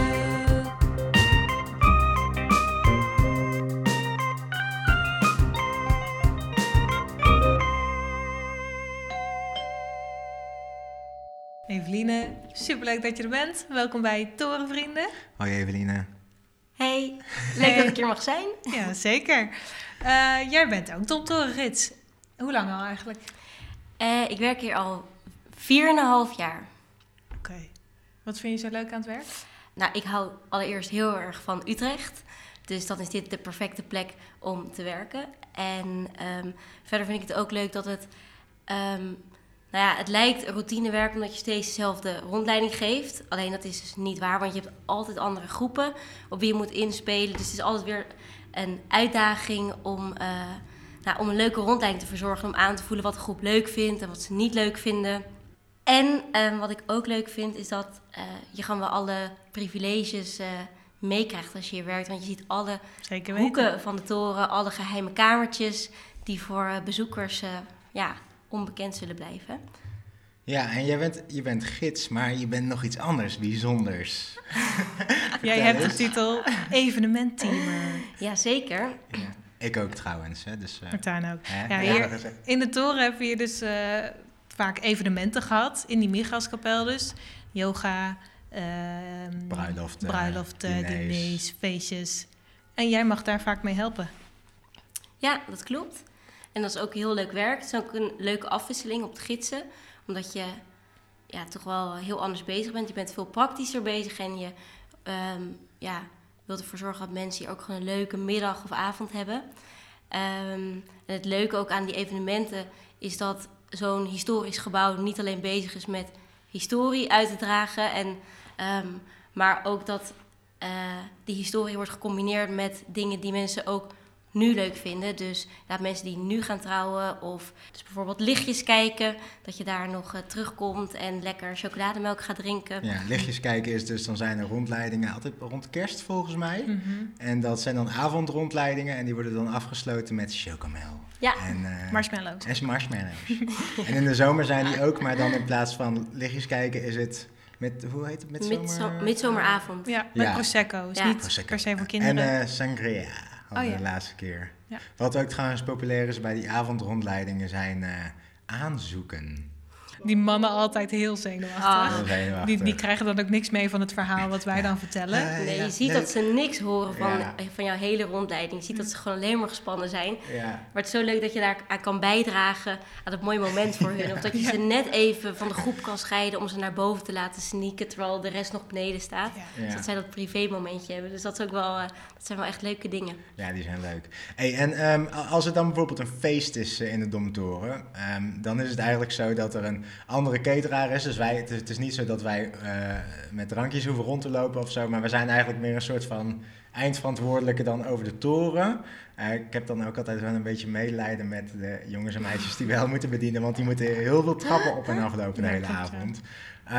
Eveline, superleuk dat je er bent. Welkom bij Torenvrienden. Hoi Eveline. Hey, leuk dat ik hier mag zijn. Ja, zeker. Uh, jij bent ook domtorengids. Hoe lang al eigenlijk? Uh, ik werk hier al vier en een half jaar. Oké. Okay. Wat vind je zo leuk aan het werk? Nou, ik hou allereerst heel erg van Utrecht. Dus dan is dit de perfecte plek om te werken. En um, verder vind ik het ook leuk dat het... Um, nou ja, het lijkt routinewerk omdat je steeds dezelfde rondleiding geeft. Alleen dat is dus niet waar, want je hebt altijd andere groepen op wie je moet inspelen. Dus het is altijd weer een uitdaging om, uh, nou, om een leuke rondleiding te verzorgen. Om aan te voelen wat de groep leuk vindt en wat ze niet leuk vinden. En um, wat ik ook leuk vind is dat uh, je gewoon wel alle privileges uh, meekrijgt als je hier werkt. Want je ziet alle Zeker hoeken weten. van de toren, alle geheime kamertjes die voor uh, bezoekers... Uh, ja, onbekend zullen blijven. Ja, en jij bent, je bent gids, maar je bent nog iets anders, bijzonders. Jij hebt de titel evenementteamer. Jazeker. Ja, ik ook trouwens. Hè, dus, uh, Martijn ook. Hè? Ja, hier in de toren heb je dus uh, vaak evenementen gehad. In die Michaelskapel dus. Yoga, uh, bruiloften, bruiloften diners. diners, feestjes. En jij mag daar vaak mee helpen. Ja, dat klopt. En dat is ook heel leuk werk. Het is ook een leuke afwisseling op de gidsen. Omdat je ja, toch wel heel anders bezig bent. Je bent veel praktischer bezig. En je um, ja, wilt ervoor zorgen dat mensen hier ook gewoon een leuke middag of avond hebben. Um, en het leuke ook aan die evenementen is dat zo'n historisch gebouw niet alleen bezig is met historie uit te dragen. En, um, maar ook dat uh, die historie wordt gecombineerd met dingen die mensen ook nu leuk vinden. Dus ja, mensen die nu gaan trouwen of dus bijvoorbeeld lichtjes kijken, dat je daar nog uh, terugkomt en lekker chocolademelk gaat drinken. Ja, lichtjes kijken is dus, dan zijn er rondleidingen altijd rond kerst volgens mij. Mm-hmm. En dat zijn dan avondrondleidingen en die worden dan afgesloten met chocomel. Ja, en, uh, marshmallows. En marshmallows. En in de zomer zijn die ook, maar dan in plaats van lichtjes kijken is het met, hoe heet het, midzomer? Midzo- midzomeravond. Ja, met Ja. Prosecco. Is Ja. niet Prosecco. per se voor kinderen. En uh, sangria. Oh, ja. De laatste keer. Ja. Wat ook trouwens populair is bij die avondrondleidingen zijn uh, aanzoeken. Die mannen altijd heel zenuwachtig. Ah. Heel zenuwachtig. Die, die krijgen dan ook niks mee van het verhaal wat wij Ja. dan vertellen. Ja. Nee, Ja, je ziet leuk. dat ze niks horen van, Ja. van jouw hele rondleiding. Je ziet dat ze gewoon alleen maar gespannen zijn. Ja. Maar het is zo leuk dat je daar aan kan bijdragen aan het mooie moment voor hun. Of dat je ze net even van de groep kan scheiden om ze naar boven te laten sneaken terwijl de rest nog beneden staat. Ja. Ja. Dus dat zij dat privé momentje hebben. Dus dat, is ook wel, uh, dat zijn wel echt leuke dingen. Ja, die zijn leuk. Hey, en um, als het dan bijvoorbeeld een feest is uh, in de Domtoren, um, dan is het eigenlijk zo dat er een andere cateraar is. Dus wij, het, is, het is niet zo dat wij uh, met drankjes hoeven rond te lopen of zo, maar we zijn eigenlijk meer een soort van eindverantwoordelijke dan over de toren. Uh, ik heb dan ook altijd wel een beetje medelijden met de jongens en meisjes die wel moeten bedienen, want die moeten heel veel trappen op en aflopen de Ja, hele klopt, ja. avond.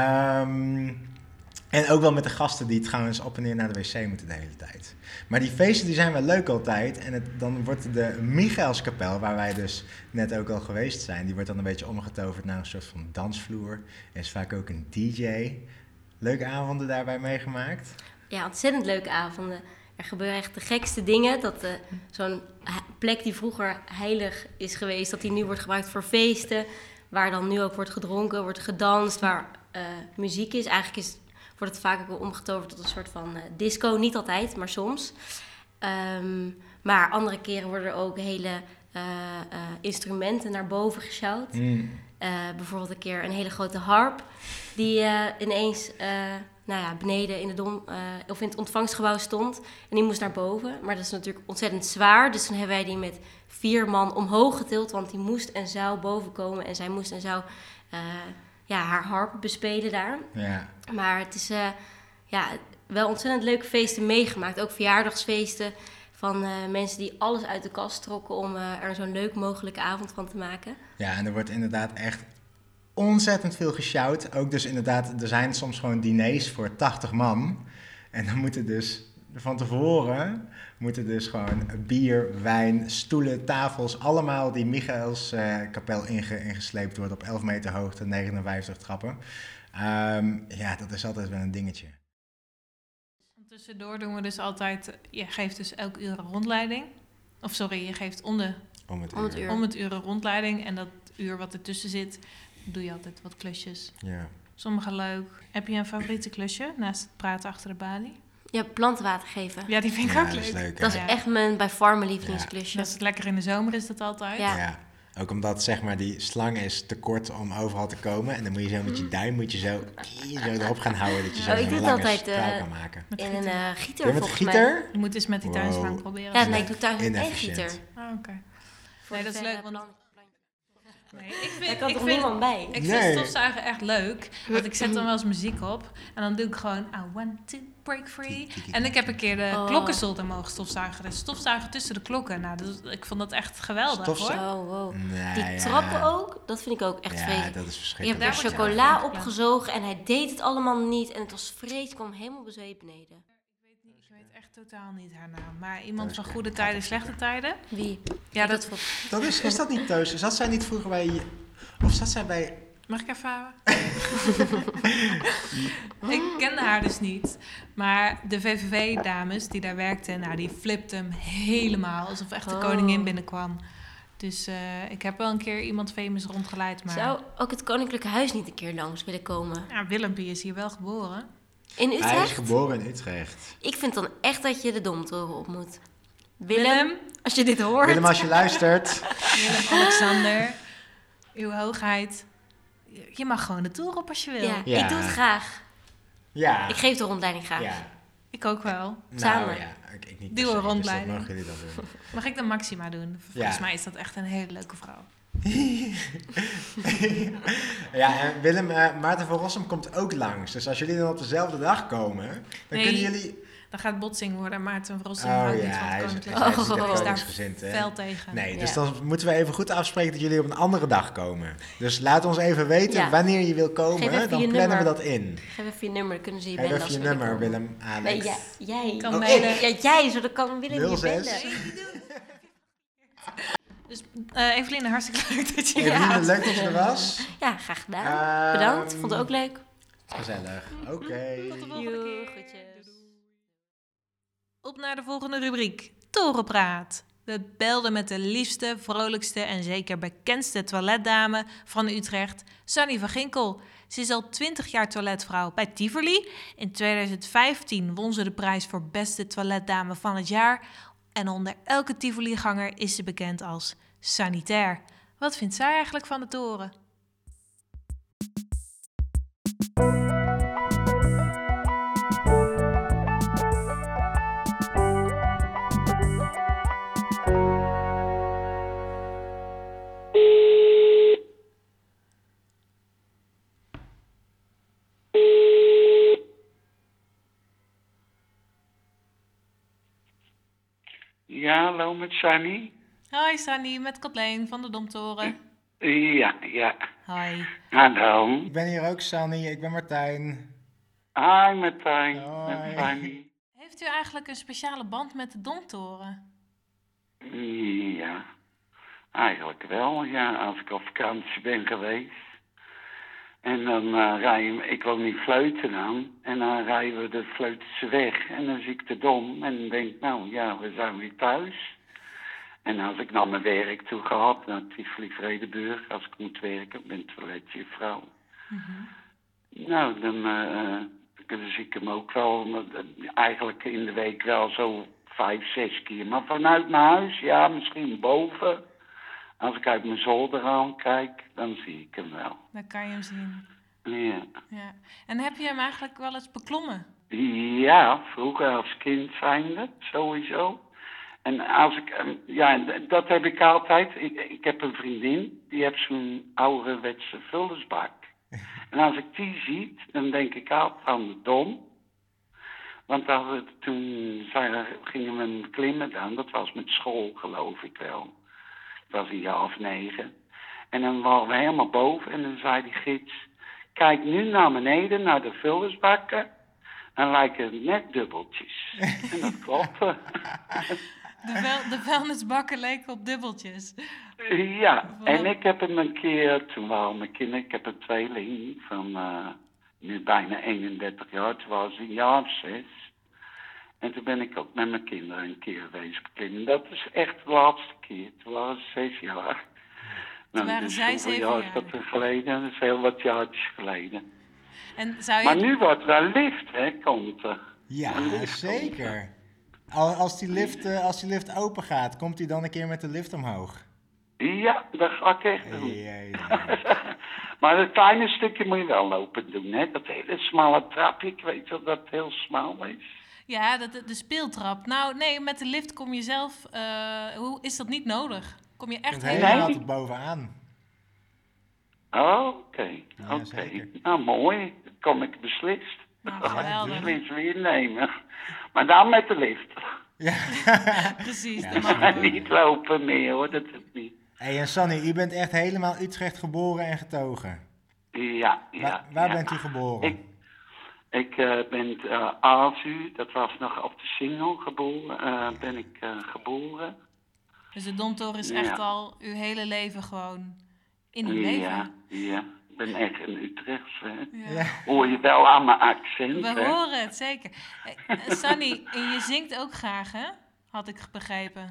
Um, En ook wel met de gasten die trouwens op en neer naar de wc moeten de hele tijd. Maar die feesten die zijn wel leuk altijd. En het, dan wordt de Michaelskapel, waar wij dus net ook al geweest zijn, die wordt dan een beetje omgetoverd naar een soort van dansvloer. Er is vaak ook een D J. Leuke avonden daarbij meegemaakt. Ja, ontzettend leuke avonden. Er gebeuren echt de gekste dingen. Dat uh, zo'n plek die vroeger heilig is geweest, dat die nu wordt gebruikt voor feesten, waar dan nu ook wordt gedronken, wordt gedanst, waar uh, muziek is. Eigenlijk is, wordt het vaak ook wel omgetoverd tot een soort van uh, disco. Niet altijd, maar soms. Um, maar andere keren worden er ook hele uh, uh, instrumenten naar boven gesjouwd. Mm. Uh, bijvoorbeeld een keer een hele grote harp die uh, ineens uh, nou ja, beneden in, de dom, uh, of in het ontvangstgebouw stond. En die moest naar boven. Maar dat is natuurlijk ontzettend zwaar. Dus toen hebben wij die met vier man omhoog getild. Want die moest en zou boven komen. En zij moest en zou uh, ja, haar harp bespelen daar. Ja. Maar het is uh, ja, wel ontzettend leuke feesten meegemaakt. Ook verjaardagsfeesten van uh, mensen die alles uit de kast trokken om uh, er zo'n leuk mogelijke avond van te maken. Ja, en er wordt inderdaad echt ontzettend veel gesjouwd. Ook dus inderdaad, er zijn soms gewoon diners voor tachtig man. En dan moeten dus van tevoren, moeten dus gewoon bier, wijn, stoelen, tafels, allemaal die Michaelskapel uh, inge, ingesleept worden op elf meter hoogte, negenenvijftig trappen. Um, ja, dat is altijd wel een dingetje. Tussendoor doen we dus altijd, je geeft dus elk uur een rondleiding. Of sorry, je geeft om, de, om, het, om, het, uur. om het uur een rondleiding. En dat uur wat ertussen zit, doe je altijd wat klusjes. Ja. Sommige leuk. Heb je een favoriete klusje naast het praten achter de balie? Ja, plantenwater geven. Ja, die vind ik ja, ook dat leuk. Is leuk dat is ja. echt mijn bij far mijn lievelingsklusje. Ja. Dat is het lekker in de zomer, is dat altijd. Ja. ja. Ook omdat zeg maar die slang is te kort om overal te komen. En dan moet je zo met je duim moet je zo, zo erop gaan houden dat je zo oh, een lange altijd, straal uh, kan maken. In een uh, gieter ja, met volgens gieter? mij. Je moet eens met die wow. tuinslang proberen. Ja, nee, ik doe thuis met één Inefficiënt. gieter. Oh, oké. Okay. Nee, dat is leuk, want... Nee, ik vind, Daar kan ik toch vind, niemand bij? Ik vind nee. stofzuigen echt leuk. Want ik zet dan wel eens muziek op. En dan doe ik gewoon I want to break free. En ik heb een keer de oh. klokkenzolder mogen stofzuigen. Dus stofzuigen tussen de klokken. Nou, dus, ik vond dat echt geweldig Stofzu- hoor. Oh, wow. Nee, die ja. trappen ook, dat vind ik ook echt ja, vreselijk. dat is Ik verschrikkelijk. heb daar chocola opgezogen en hij deed het allemaal niet. En het was vreselijk, ik kwam helemaal bezweet beneden. Ik weet echt totaal niet haar naam. Maar iemand van goede tijden, slechte tijden. Wie? Ja, Ik dat... dat Dat is, is dat niet Teus? Zat zij niet vroeger bij... Of zat zij bij... Mag ik even houden? Ik kende haar dus niet. Maar de V V V-dames die daar werkten, nou, die flipten hem helemaal. Alsof echt de oh. koningin binnenkwam. Dus uh, ik heb wel een keer iemand famous rondgeleid. Maar... Zou ook het Koninklijke Huis niet een keer langs willen komen? Ja, Willempie is hier wel geboren. In Utrecht? Hij is geboren in Utrecht. Ik vind dan echt dat je de Domtoren op moet. Willem, Willem, als je dit hoort. Willem, als je luistert. Willem-Alexander, uw hoogheid. Je mag gewoon de toer op als je wil. Ja, Ja. ik doe het graag. Ja. Ik geef de rondleiding graag. Ja. Ik ook wel. Samen. Nou, ja. Ik, ik niet Doe per een se, dus rondleiding. dat mogen jullie dan doen. Mag ik dan Maxima doen? Volgens Ja. mij is dat echt een hele leuke vrouw. Ja, en Willem, uh, Maarten van Rossum komt ook langs. Dus als jullie dan op dezelfde dag komen, dan Nee. kunnen jullie... Dan gaat botsing worden. Maarten van Rossum Oh houdt ja, niet van hij het is, koninklijk hij is, huis. hij is Oh. Hij is daar koningsgezind, hè? fel tegen. Nee, dus Ja. dan moeten we even goed afspreken dat jullie op een andere dag komen. Dus laat ons even weten Ja. wanneer je wil Geef komen, even dan je plannen nummer. we dat in. Geef even je nummer, dan kunnen ze je Geef bellen even als je ze willen nummer, komen. Willem, Alex. Nee, jij. jij. Kan Oh, mailen. Ja, jij, zo dan kan Willem nul je zes. bellen. Dus uh, Eveline, hartstikke leuk dat je hier Eveline, gaat. leuk dat je er was. Ja, graag gedaan. Ehm, Bedankt, vond het ook leuk. Gezellig. Oké. Tot de volgende Joe, keer. groetjes. Op naar de volgende rubriek. Torenpraat. We belden met de liefste, vrolijkste en zeker bekendste toiletdame van Utrecht, Sanny van Ginkel. Ze is al twintig jaar toiletvrouw bij Tivoli. In tweeduizend vijftien won ze de prijs voor beste toiletdame van het jaar. En onder elke Tivoli-ganger is ze bekend als sanitair. Wat vindt zij eigenlijk van de toren? Ja, hallo met Sunny. Hoi Sanny, met Kathleen van de Domtoren. Ja, ja. Hoi. Hallo. Ik ben hier ook, Sanny. Ik ben Martijn. Hi, Martijn. Hoi. Met Sunny. Heeft u eigenlijk een speciale band met de Domtoren? Ja, eigenlijk wel. Ja, als ik op vakantie ben geweest. En dan uh, rijden ik wil niet fluiten aan. En dan rijden we de Vleutense weg. En dan zie ik de Dom. En dan denk ik, nou ja, we zijn weer thuis. En als ik naar mijn werk toe ga, naar Tivoli Vredenburg, als ik moet werken, ik ben toiletjuffrouw. Mm-hmm. Nou, dan, uh, dan zie ik hem ook wel, uh, eigenlijk in de week wel zo vijf, zes keer. Maar vanuit mijn huis, ja, misschien boven. Als ik uit mijn zolderraam kijk, dan zie ik hem wel. Dan kan je hem zien. Ja. Ja. En heb je hem eigenlijk wel eens beklommen? Ja, vroeger als kind zijnde, sowieso. En als ik, ja, dat heb ik altijd. Ik, ik heb een vriendin, die heeft zo'n ouderwetse vullersbak. En als ik die zie, dan denk ik altijd aan de Dom. Want als we, toen zijn, gingen we klimmen dan, dat was met school geloof ik wel. Het was een jaar of negen. En dan waren we helemaal boven en dan zei die gids, kijk nu naar beneden, naar de vullersbakken. Dan lijken het net dubbeltjes. En dat klopte. De, vuil, de vuilnisbakken leken op dubbeltjes. Ja, en ik heb hem een keer, toen waren mijn kinderen, ik heb een tweeling van uh, nu bijna eenendertig jaar, toen was hij een jaar of zes. En toen ben ik ook met mijn kinderen een keer geweest beklimmen. Dat is echt de laatste keer, toen waren ze zes jaar. Toen waren dus zij zeven jaar. jaar. Dat is geleden, dat is heel wat jaartjes geleden. En zou je... Maar nu wordt er een lift, hè, komt er. Ja, lift zeker. Al- Als die, lift, uh, als die lift open gaat, komt hij dan een keer met de lift omhoog? Ja, dat ga ik echt doen. Ja, ja. Maar een kleine stukje moet je wel lopen doen, hè. Dat hele smalle trapje, ik weet dat dat heel smal is. Ja, de, de speeltrap. Nou, nee, met de lift kom je zelf... Uh, hoe is dat niet nodig? Kom je Je echt kunt helemaal... helemaal Nee. tot bovenaan. Oh, oké. Ja, Oké. zeker. Nou, mooi. Dan kom ik beslist. Nou, Dan ga geweldig. ik beslist weer nemen. Maar dan met de lift. Ja. Precies, Ja, de snap man. ik. En niet lopen meer, hoor. Dat is niet. Hey, en Sanny, u bent echt helemaal Utrecht geboren en getogen. Ja, ja. Waar, waar ja. bent u geboren? Ik, ik uh, ben uh, Azu, dat was nog op de Singel geboren, uh, ben ik uh, geboren. Dus de Domtoren is Ja. echt al uw hele leven gewoon in uw leven. Ja, ja. Ik ben echt een Utrechtse, hè. Ja. Ja. Hoor je wel aan mijn accent, We hè? horen het, zeker. Eh, Sanny, en je zingt ook graag, hè? Had ik begrepen.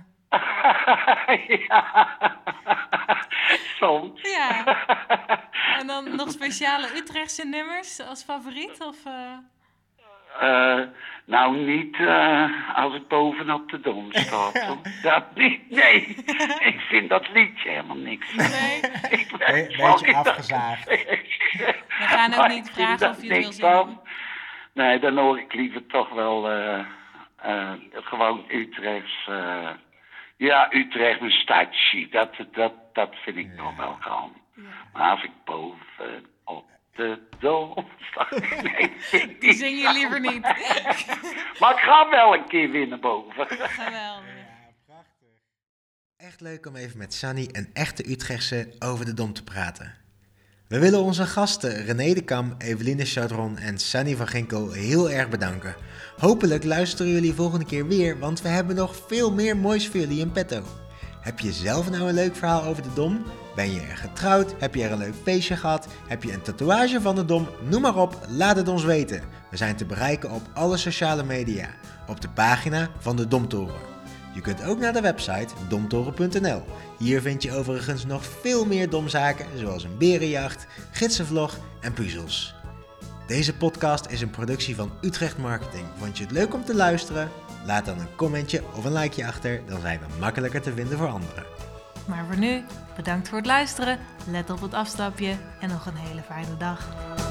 Ja, soms. Ja. En dan nog speciale Utrechtse nummers als favoriet? Of, uh... Uh, nou, niet uh, als ik bovenop de Dom sta. Toch? Dat niet, nee. Ik vind dat liedje helemaal niks. Nee, Ik Be- weet beetje niet dat- afgezaagd. we gaan ook Maar niet ik vind vragen daar of je het wil niks zingen. van. Nee, dan hoor ik liever toch wel uh, uh, gewoon Utrechts. Uh, ja, Utrecht, een stadje. Dat, dat, dat vind ik Ja. nog wel gewoon. Ja. Maar als ik boven op de Dom sta. Nee, ik Die zing je liever niet. Maar ik ga wel een keer weer naar boven. Geweldig. Ja, prachtig. Echt leuk om even met Sanny, een echte Utrechtse, over de Dom te praten. We willen onze gasten René de Kam, Eveline Chardron en Sanny van Ginkel heel erg bedanken. Hopelijk luisteren jullie volgende keer weer, want we hebben nog veel meer moois voor jullie in petto. Heb je zelf nou een leuk verhaal over de Dom? Ben je er getrouwd? Heb je er een leuk feestje gehad? Heb je een tatoeage van de Dom? Noem maar op, laat het ons weten. We zijn te bereiken op alle sociale media, op de pagina van de Domtoren. Je kunt ook naar de website domtoren punt n l. Hier vind je overigens nog veel meer domzaken, zoals een berenjacht, gidsenvlog en puzzels. Deze podcast is een productie van Utrecht Marketing. Vond je het leuk om te luisteren? Laat dan een commentje of een likeje achter, dan zijn we makkelijker te vinden voor anderen. Maar voor nu, bedankt voor het luisteren. Let op het afstapje en nog een hele fijne dag.